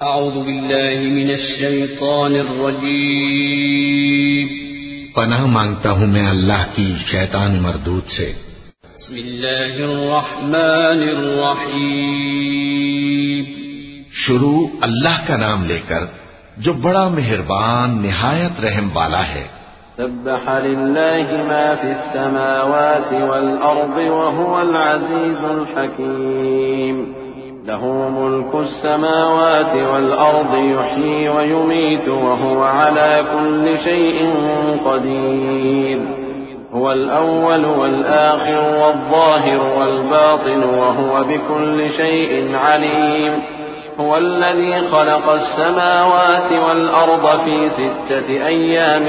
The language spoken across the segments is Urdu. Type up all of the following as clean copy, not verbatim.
اعوذ باللہ من الشیطان الرجیم پناہ مانگتا ہوں میں اللہ کی شیطان مردود سے۔ بسم اللہ الرحمن الرحیم شروع اللہ کا نام لے کر جو بڑا مہربان نہایت رحم والا ہے۔ سبح للہ ما فی السماوات والارض وهو العزیز الحکیم له ملك السماوات والأرض يحيي ويميت وهو على كل شيء قدير هو الأول والآخر والظاهر والباطن وهو بكل شيء عليم هو الذي خلق السماوات والأرض في 6 أيام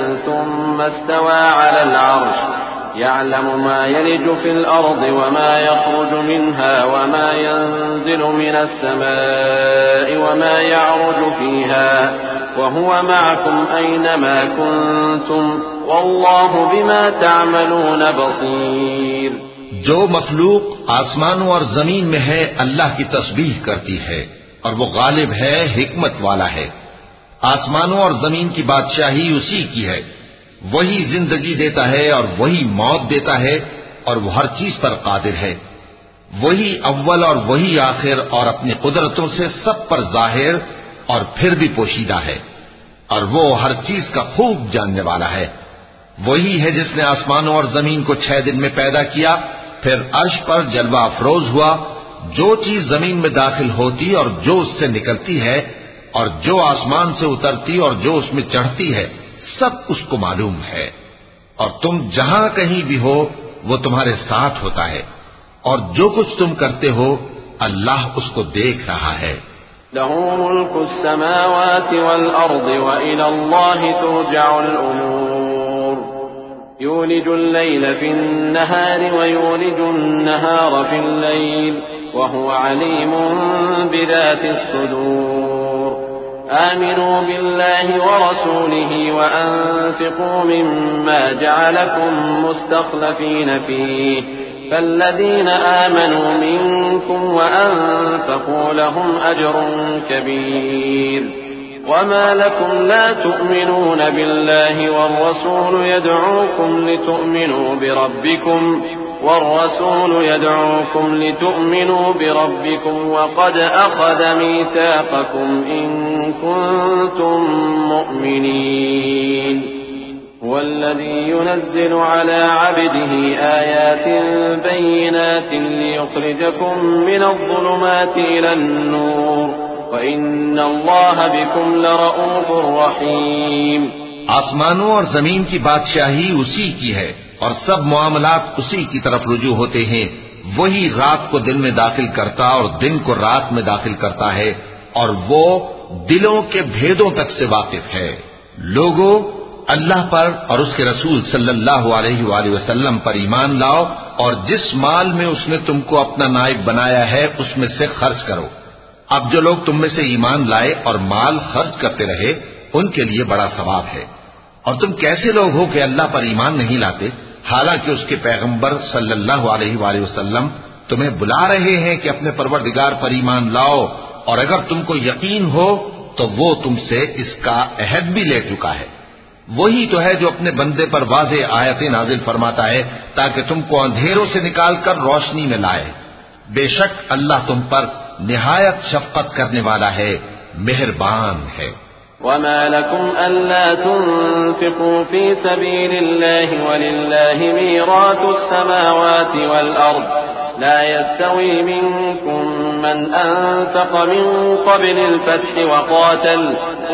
ثم استوى على العرش يعلم ما يلج في الأرض وما يخرج منها وما ينزل من السماء وما يعرج فيها وهو معكم أينما كنتم والله بما تعملون بصير۔ جو مخلوق آسمانوں اور زمین میں ہے اللہ کی تسبیح کرتی ہے اور وہ غالب ہے، حکمت والا ہے۔ آسمانوں اور زمین کی بادشاہی اسی کی ہے، وہی زندگی دیتا ہے اور وہی موت دیتا ہے اور وہ ہر چیز پر قادر ہے۔ وہی اول اور وہی آخر اور اپنی قدرتوں سے سب پر ظاہر اور پھر بھی پوشیدہ ہے، اور وہ ہر چیز کا خوب جاننے والا ہے۔ وہی ہے جس نے آسمانوں اور زمین کو 6 دن میں پیدا کیا، پھر عرش پر جلوہ افروز ہوا۔ جو چیز زمین میں داخل ہوتی اور جو اس سے نکلتی ہے اور جو آسمان سے اترتی اور جو اس میں چڑھتی ہے، سب اس کو معلوم ہے، اور تم جہاں کہیں بھی ہو وہ تمہارے ساتھ ہوتا ہے، اور جو کچھ تم کرتے ہو اللہ اس کو دیکھ رہا ہے۔ له ملك السماوات والأرض وإلى الله ترجع الأمور يولج الليل في النهار ويولج النهار في الليل وهو عليم بذات الصدور آمنوا بالله ورسوله وأنفقوا مما جعلكم مستخلفين فيه فالذين آمنوا منكم وأنفقوا لهم أجر كبير وما لكم لا تؤمنون بالله والرسول يدعوكم لتؤمنوا وقد أخذ ميثاقكم إن كنتم مؤمنين هو الذي ينزل على عبده آيات بينات ليخرجكم من الظلمات إلى النور وَإِنَّ اللَّهَ بِكُمْ لَرَءُوفٌ رَحِيمٌ۔ آسمانوں اور زمین کی بادشاہی اسی کی ہے اور سب معاملات اسی کی طرف رجوع ہوتے ہیں۔ وہی رات کو دن میں داخل کرتا اور دن کو رات میں داخل کرتا ہے، اور وہ دلوں کے بھیدوں تک سے واقف ہے۔ لوگوں، اللہ پر اور اس کے رسول صلی اللہ علیہ وآلہ وسلم پر ایمان لاؤ، اور جس مال میں اس نے تم کو اپنا نائب بنایا ہے اس میں سے خرچ کرو۔ اب جو لوگ تم میں سے ایمان لائے اور مال خرچ کرتے رہے ان کے لیے بڑا ثواب ہے۔ اور تم کیسے لوگ ہو کہ اللہ پر ایمان نہیں لاتے، حالانکہ اس کے پیغمبر صلی اللہ علیہ وآلہ وسلم تمہیں بلا رہے ہیں کہ اپنے پروردگار پر ایمان لاؤ، اور اگر تم کو یقین ہو تو وہ تم سے اس کا عہد بھی لے چکا ہے۔ وہی تو ہے جو اپنے بندے پر واضح آیتیں نازل فرماتا ہے تاکہ تم کو اندھیروں سے نکال کر روشنی میں لائے۔ بے شک اللہ تم پر نہایت شفقت کرنے والا ہے، مہربان ہے۔ وما لكم ألا تنفقوا في سبيل الله ولله ميراث السماوات والأرض لا يستوي منكم من أنفق من قبل الفتح وقاتل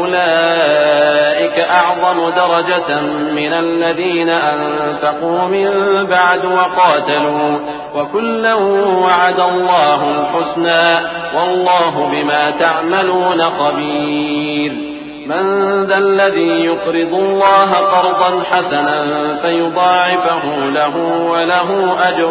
أولئك أعظم درجة من الذين أنفقوا من بعد وقاتلوا وكلا وعد الله الحسنى والله بما تعملون خبير۔ من ذا الذي يقرض الله قرضا حسنا فيضاعفه له وله أجر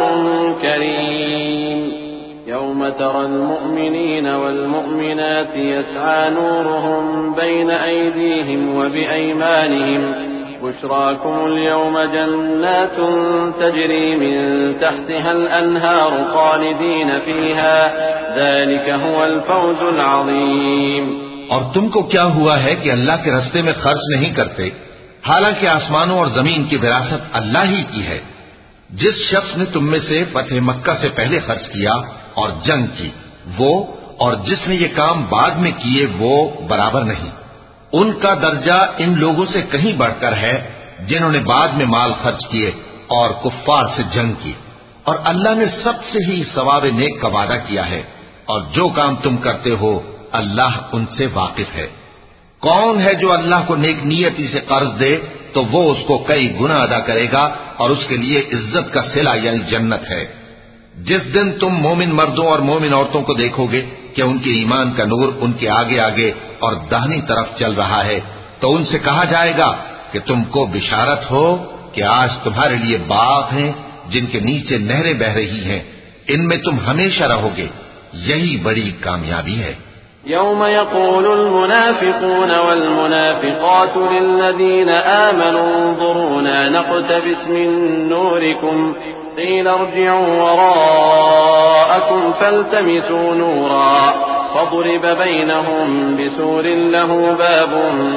كريم۔ يوم ترى المؤمنين والمؤمنات يسعى نورهم بين أيديهم وبأيمانهم بشراكم اليوم جنات تجري من تحتها الأنهار خالدين فيها ذلك هو الفوز العظيم۔ اور تم کو کیا ہوا ہے کہ اللہ کے راستے میں خرچ نہیں کرتے، حالانکہ آسمانوں اور زمین کی وراثت اللہ ہی کی ہے۔ جس شخص نے تم میں سے فتح مکہ سے پہلے خرچ کیا اور جنگ کی، وہ اور جس نے یہ کام بعد میں کیے وہ برابر نہیں۔ ان کا درجہ ان لوگوں سے کہیں بڑھ کر ہے جنہوں نے بعد میں مال خرچ کیے اور کفار سے جنگ کی، اور اللہ نے سب سے ہی ثواب نیک کا وعدہ کیا ہے، اور جو کام تم کرتے ہو اللہ ان سے واقف ہے۔ کون ہے جو اللہ کو نیک نیتی سے قرض دے تو وہ اس کو کئی گنا ادا کرے گا اور اس کے لیے عزت کا صلہ یعنی جنت ہے۔ جس دن تم مومن مردوں اور مومن عورتوں کو دیکھو گے کہ ان کے ایمان کا نور ان کے آگے آگے اور داہنی طرف چل رہا ہے، تو ان سے کہا جائے گا کہ تم کو بشارت ہو کہ آج تمہارے لیے باغ ہیں جن کے نیچے نہریں بہ رہی ہیں، ان میں تم ہمیشہ رہو گے، یہی بڑی کامیابی ہے۔ يوم يقول المنافقون والمنافقات للذين آمنوا انظرونا نقتبس من نوركم قيل ارجعوا وراءكم فالتمسوا نورا فضرب بينهم بسور له باب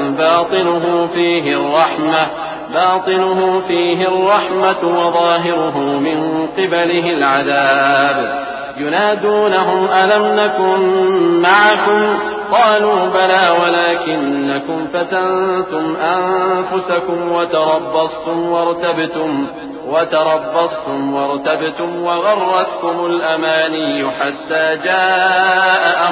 باطنه فيه الرحمة وظاهره من قبله العذاب ينادونهم ألم نكن معكم قالوا بلى ولكنكم فتنتم أنفسكم وتربصتم وارتبتم وغرتكم الأماني حتى جاء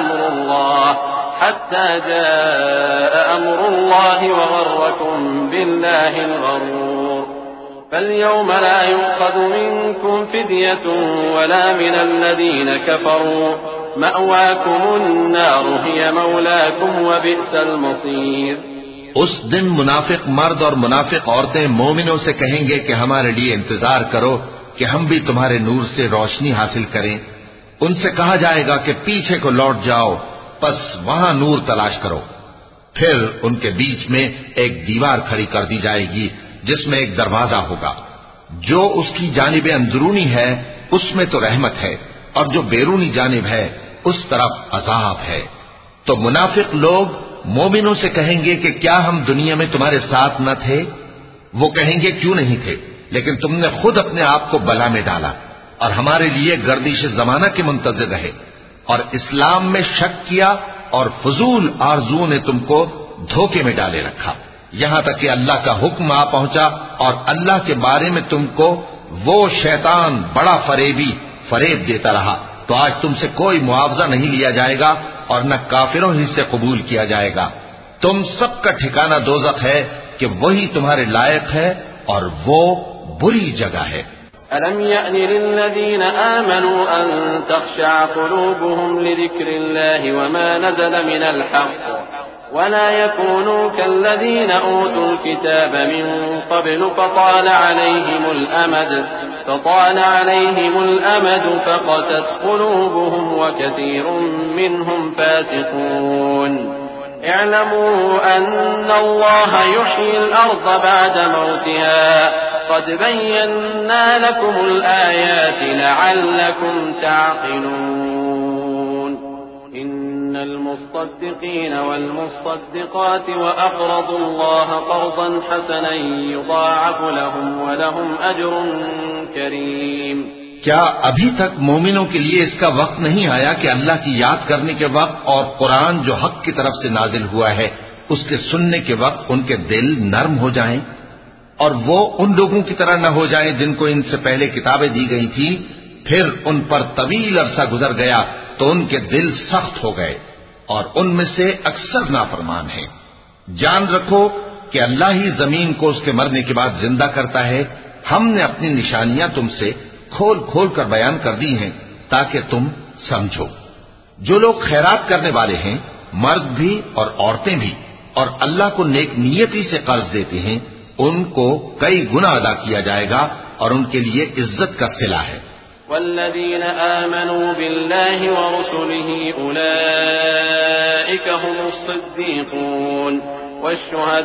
أمر الله وغركم بالله الغرور فاليوم لا يؤخذ منكم فدية ولا من الذين كفروا مأواكم النار هي مولاكم وبئس المصير۔ اس دن منافق مرد اور منافق عورتیں مومنوں سے کہیں گے کہ ہمارے لیے انتظار کرو کہ ہم بھی تمہارے نور سے روشنی حاصل کریں۔ ان سے کہا جائے گا کہ پیچھے کو لوٹ جاؤ، پس وہاں نور تلاش کرو۔ پھر ان کے بیچ میں ایک دیوار کھڑی کر دی جائے گی جس میں ایک دروازہ ہوگا، جو اس کی جانب اندرونی ہے اس میں تو رحمت ہے، اور جو بیرونی جانب ہے اس طرف عذاب ہے۔ تو منافق لوگ مومنوں سے کہیں گے کہ کیا ہم دنیا میں تمہارے ساتھ نہ تھے؟ وہ کہیں گے کیوں نہیں تھے، لیکن تم نے خود اپنے آپ کو بلا میں ڈالا اور ہمارے لیے گردش زمانہ کے منتظر رہے، اور اسلام میں شک کیا اور فضول آرزو نے تم کو دھوکے میں ڈالے رکھا، یہاں تک کہ اللہ کا حکم آ پہنچا اور اللہ کے بارے میں تم کو وہ شیطان بڑا فریب دیتا رہا، تو آج تم سے کوئی معاوضہ نہیں لیا جائے گا اور نہ کافروں ہی سے قبول کیا جائے گا۔ تم سب کا ٹھکانہ دوزخ ہے کہ وہی تمہارے لائق ہے اور وہ بری جگہ ہے۔ أَلَمْ يَأْنِ لِلَّذِينَ آمَنُوا أَن تَخْشَعَ قُلُوبُهُمْ لِذِكْرِ اللَّهِ وَمَا نَزَلَ مِنَ الْحَقِّ وَلَا يَكُونُوا كَالَّذِينَ أُوتُوا الْكِتَابَ مِن قَبْلُ فَطَالَ عَلَيْهِمُ الْأَمَدُ فَقَسَتْ قُلُوبُهُمْ وَكَثِيرٌ مِّنْهُمْ فَاسِقُونَ اعلموا أن الله يحيي الأرض بعد موتها قد بينا لكم الآيات لعلكم تعقلون إن المصدقين والمصدقات وأقرضوا الله قرضا حسنا يضاعف لهم ولهم أجر كريم۔ کیا ابھی تک مومنوں کے لیے اس کا وقت نہیں آیا کہ اللہ کی یاد کرنے کے وقت اور قرآن جو حق کی طرف سے نازل ہوا ہے اس کے سننے کے وقت ان کے دل نرم ہو جائیں اور وہ ان لوگوں کی طرح نہ ہو جائیں جن کو ان سے پہلے کتابیں دی گئی تھی، پھر ان پر طویل عرصہ گزر گیا تو ان کے دل سخت ہو گئے اور ان میں سے اکثر نافرمان ہیں۔ جان رکھو کہ اللہ ہی زمین کو اس کے مرنے کے بعد زندہ کرتا ہے۔ ہم نے اپنی نشانیاں تم سے کھول کھول کر بیان کر دی ہیں تاکہ تم سمجھو۔ جو لوگ خیرات کرنے والے ہیں، مرد بھی اور عورتیں بھی، اور اللہ کو نیک نیتی سے قرض دیتے ہیں، ان کو کئی گنا ادا کیا جائے گا اور ان کے لیے عزت کا صلہ ہے۔ والذین آمنوا باللہ ورسلہ اولئک هم الصدیقون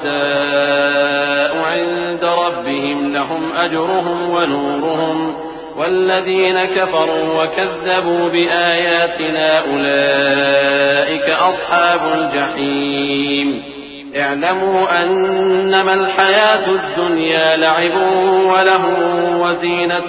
والشهداء عند ربهم لهم أجرهم ونورهم والذين كفروا وكذبوا بآياتنا أولئك أصحاب الجحيم اعلموا أنما الحياة الدنيا لعب ولهو وزينة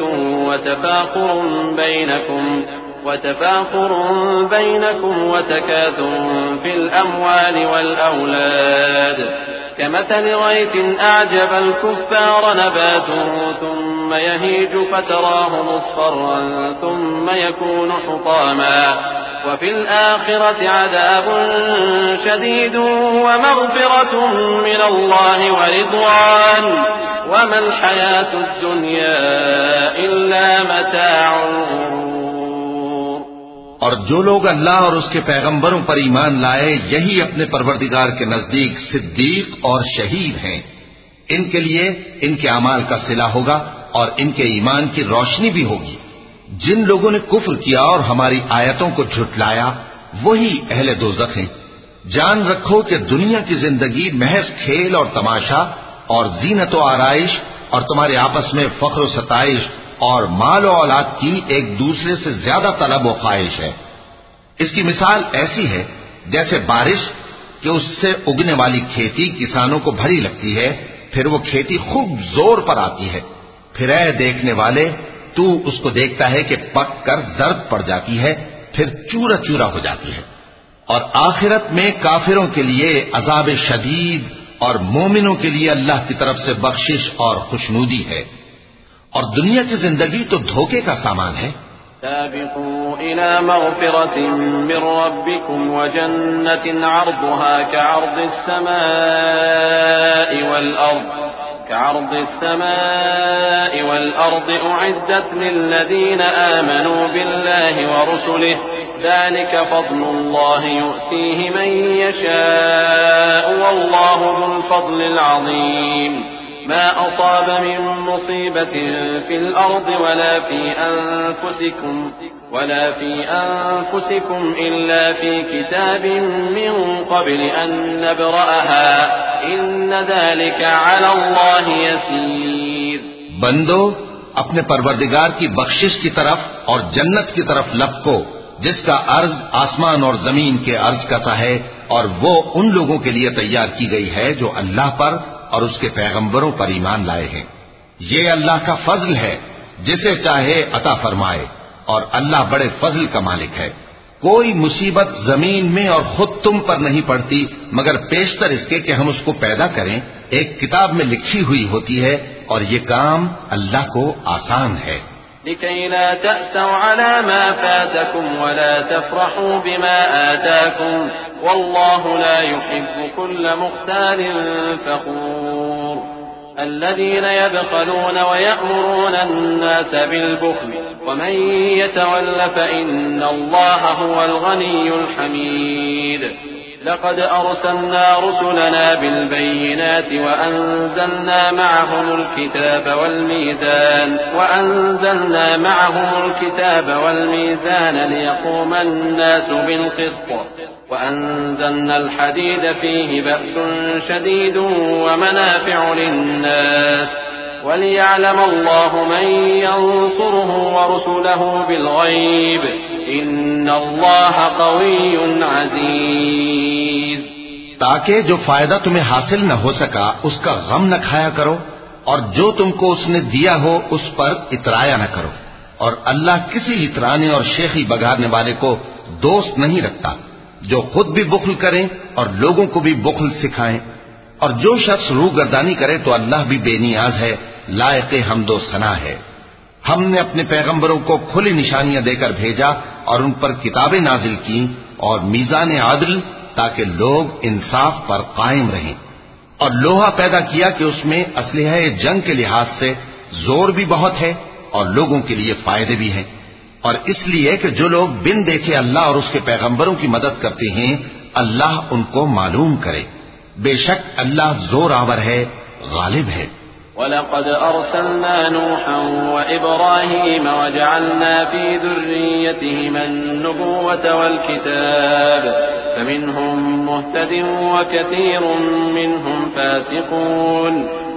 وتفاخر بينكم وتكاثر في الأموال والأولاد كمثل غيث أعجب الكفار نباته ثم يهيج فتراه مصفرا ثم يكون حطاما وفي الآخرة عذاب شديد ومغفرة من الله ورضوان وما الحياة الدنيا إلا متاع الغرور. اور جو لوگ اللہ اور اس کے پیغمبروں پر ایمان لائے یہی اپنے پروردگار کے نزدیک صدیق اور شہید ہیں. ان کے لیے ان کے اعمال کا صلہ ہوگا اور ان کے ایمان کی روشنی بھی ہوگی. جن لوگوں نے کفر کیا اور ہماری آیتوں کو جھٹلایا وہی اہل دوزخ ہیں. جان رکھو کہ دنیا کی زندگی محض کھیل اور تماشا اور زینت و آرائش اور تمہارے آپس میں فخر و ستائش اور مال و اولاد کی ایک دوسرے سے زیادہ طلب و خواہش ہے. اس کی مثال ایسی ہے جیسے بارش کہ اس سے اگنے والی کھیتی کسانوں کو بھری لگتی ہے، پھر وہ کھیتی خوب زور پر آتی ہے، پھر اے دیکھنے والے تو اس کو دیکھتا ہے کہ پک کر زرد پڑ جاتی ہے، پھر چورا چورا ہو جاتی ہے. اور آخرت میں کافروں کے لیے عذاب شدید اور مومنوں کے لیے اللہ کی طرف سے بخشش اور خوشنودی ہے. اور دنیا کی زندگی تو دھوکے کا سامان ہے. سابقوا إلى مغفرة من ربكم وجنة عرضها كعرض السماء والأرض أعدت للذين آمنوا بالله ورسله ذلك فضل الله يؤتيه من يشاء والله ذو الفضل العظيم. ما أصاب من مصيبة في الأرض ولا في أنفسكم إلا في كتاب من قبل أن نبرأها إن ذلك على الله يسير. بندو اپنے پروردگار کی بخشش کی طرف اور جنت کی طرف لپکو جس کا عرض آسمان اور زمین کے عرض کا سا ہے، اور وہ ان لوگوں کے لیے تیار کی گئی ہے جو اللہ پر اور اس کے پیغمبروں پر ایمان لائے ہیں. یہ اللہ کا فضل ہے، جسے چاہے عطا فرمائے، اور اللہ بڑے فضل کا مالک ہے. کوئی مصیبت زمین میں اور خود تم پر نہیں پڑتی مگر پیشتر اس کے کہ ہم اس کو پیدا کریں ایک کتاب میں لکھی ہوئی ہوتی ہے، اور یہ کام اللہ کو آسان ہے. لكي لا تأسوا على ما فاتكم ولا تفرحوا بما آتاكم والله لا يحب كل مختال فخور. الذين يبخلون ويأمرون الناس بالبخل ومن يتول فإن الله هو الغني الحميد. لقد أرسلنا رسلنا بالبينات وأنزلنا معهم الكتاب والميزان ليقوم الناس بالقسط وأنزلنا الحديد فيه بأس شديد ومنافع للناس وليعلم الله من ينصره ورسله بالغيب إن الله قوي عزيز. تاکہ جو فائدہ تمہیں حاصل نہ ہو سکا اس کا غم نہ کھایا کرو، اور جو تم کو اس نے دیا ہو اس پر اترایا نہ کرو. اور اللہ کسی اترانے اور شیخی بگاڑنے والے کو دوست نہیں رکھتا. جو خود بھی بخل کریں اور لوگوں کو بھی بخل سکھائیں، اور جو شخص روگردانی کرے تو اللہ بھی بے نیاز ہے، لائق حمد و ثنا ہے. ہم نے اپنے پیغمبروں کو کھلی نشانیاں دے کر بھیجا اور ان پر کتابیں نازل کی اور میزان عدل تاکہ لوگ انصاف پر قائم رہیں، اور لوہا پیدا کیا کہ اس میں اسلحہ جنگ کے لحاظ سے زور بھی بہت ہے اور لوگوں کے لیے فائدے بھی ہیں. اور اس لیے کہ جو لوگ بن دیکھے اللہ اور اس کے پیغمبروں کی مدد کرتے ہیں اللہ ان کو معلوم کرے. بے شک اللہ زور آور ہے، غالب ہے. وَلَقَدْ أَرْسَلْنَا نُوحًا وَإِبْرَاهِيمَ وَجَعَلْنَا فِي ذُرِّيَّتِهِمَا النُّبُوَّةَ وَالْكِتَابَ فَمِنْهُم مُّهْتَدٍ وَكَثِيرٌ مِّنْهُمْ فَاسِقُونَ.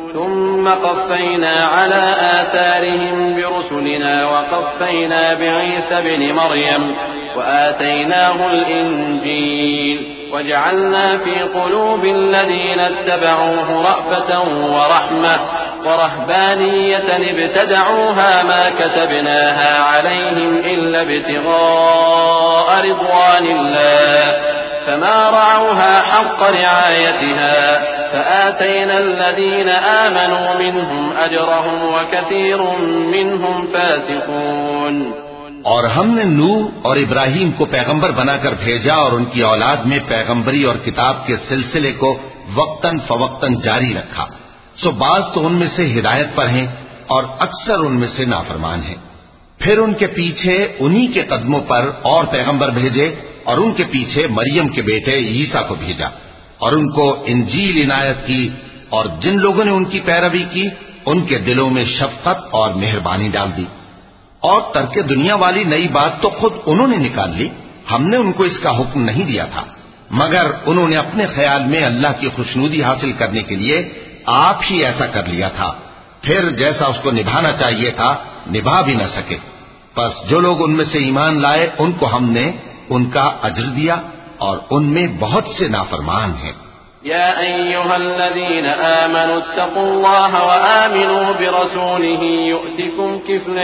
ثم قفينا على آثارهم برسلنا وقفينا بعيسى ابن مريم وآتيناه الإنجيل وجعلنا في قلوب الذين اتبعوه رأفة ورحمة ورهبانية ابتدعوها ما كتبناها عليهم إلا ابتغاء رضوان الله فما رعوها حق رعايتها فآتينا الذين آمنوا منهم أجرهم وكثير منهم فاسقون۔ اور ہم نے نوح اور ابراہیم کو پیغمبر بنا کر بھیجا اور ان کی اولاد میں پیغمبری اور کتاب کے سلسلے کو وقتاً فوقتاً جاری رکھا، سو بعض تو ان میں سے ہدایت پر ہیں اور اکثر ان میں سے نافرمان ہیں۔ پھر ان کے پیچھے انہی کے قدموں پر اور پیغمبر بھیجے اور ان کے پیچھے مریم کے بیٹے عیسیٰ کو بھیجا اور ان کو انجیل عنایت کی، اور جن لوگوں نے ان کی پیروی کی ان کے دلوں میں شفقت اور مہربانی ڈال دی۔ اور ترک دنیا والی نئی بات تو خود انہوں نے نکال لی، ہم نے ان کو اس کا حکم نہیں دیا تھا، مگر انہوں نے اپنے خیال میں اللہ کی خوشنودی حاصل کرنے کے لیے آپ ہی ایسا کر لیا تھا، پھر جیسا اس کو نبھانا چاہیے تھا نبھا بھی نہ سکے۔ پس جو لوگ ان میں سے ایمان لائے ان کو ہم نے ان کا اجر دیا اور ان میں بہت سے نافرمان ہیں۔ يا أيها الذين آمنوا اتقوا الله وآمنوا برسوله يؤتكم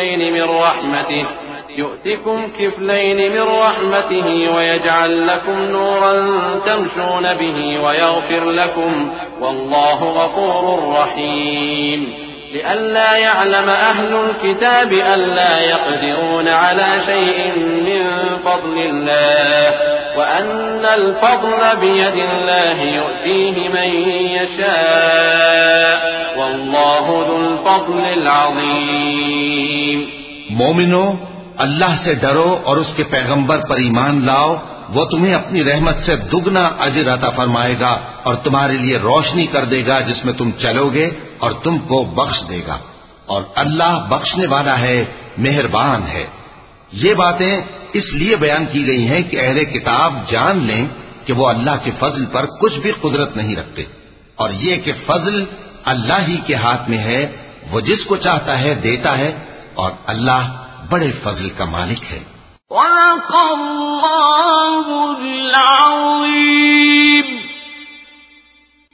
كفلين من رحمته ويجعل لكم نورا تمشون به ويغفر لكم والله غفور رحيم لئلا يعلم أهل الكتاب ألا يقدرون على شيء من فضل الله وأن الفضل بيد الله يؤتيه من يشاء والله ذو الفضل العظيم۔ مومنو، اللہ سے ڈرو اور اس کے پیغمبر پر ایمان لاؤ، وہ تمہیں اپنی رحمت سے دگنا اجر عطا فرمائے گا اور تمہارے لیے روشنی کر دے گا جس میں تم چلو گے اور تم کو بخش دے گا، اور اللہ بخشنے والا ہے، مہربان ہے۔ یہ باتیں اس لیے بیان کی گئی ہیں کہ اہل کتاب جان لیں کہ وہ اللہ کے فضل پر کچھ بھی قدرت نہیں رکھتے، اور یہ کہ فضل اللہ ہی کے ہاتھ میں ہے، وہ جس کو چاہتا ہے دیتا ہے، اور اللہ بڑے فضل کا مالک ہے۔ وَلَقَ اللَّهُ الْعَظِيمُ۔